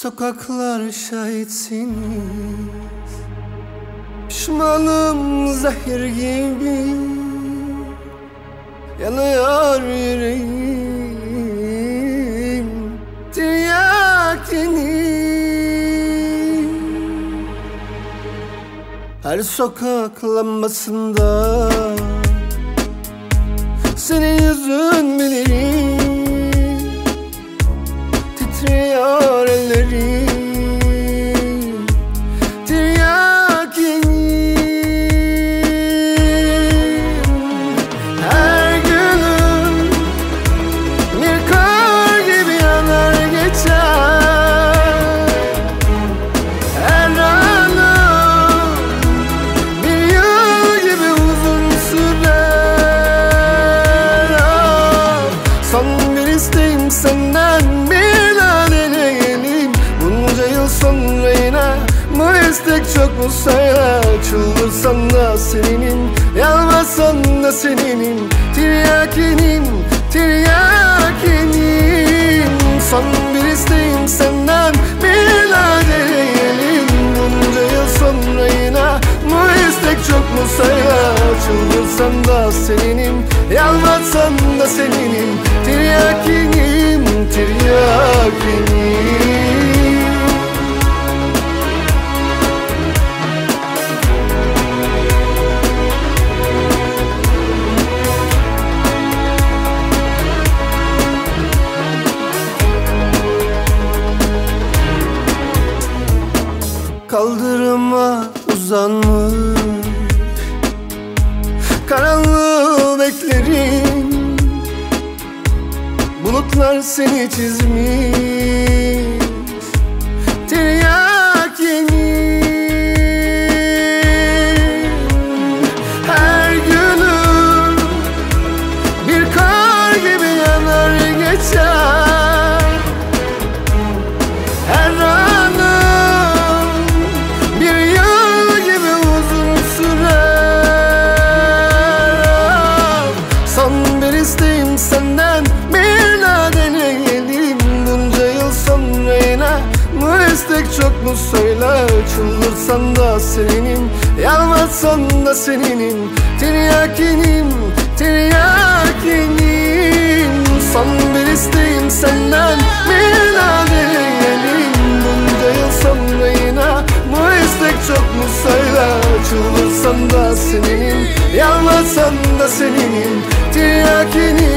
Sokaklar şahitsiniz, pişmanım zehir gibi, yanıyor yüreğim tiryakini. Her sokak lambasında senin yüzün bilirim. Titriyor ellerim tiryakinim. Her günüm bir kar gibi yanar geçer. Her anım bir yıl gibi uzun sürer. Son bir isteğim senden, sonra yine bu istek çok mu sayla? Çıldırsan da seninim, yalvarsan da seninim. Tiryakinim, tiryakinim. Son bir isteğim senden, bir daha deneyelim. Bunca yıl sonra yine bu istek çok mu sayla? Çıldırsan da seninim, yalvarsan da seninim. Tiryakinim, tiryakinim. Kaldırıma uzanmış karanlığı beklerim. Bulutlar seni çizmiş tiryakinim. Her günüm bir kar gibi yanar geçer. Her İsteğim senden, bir daha deneyelim. Bunca yıl sonra yine bu istek çok mu söyle? Çıldırsan da seninim, yalvarsan da seninim. Tiryakinim, tiryakinim. Son bir isteğim senden, bir daha deneyelim. Bunca yıl sonra yine bu istek çok mu söyle? Çıldırsan da seninim, yalvarsan da seninim. Tiryakinim.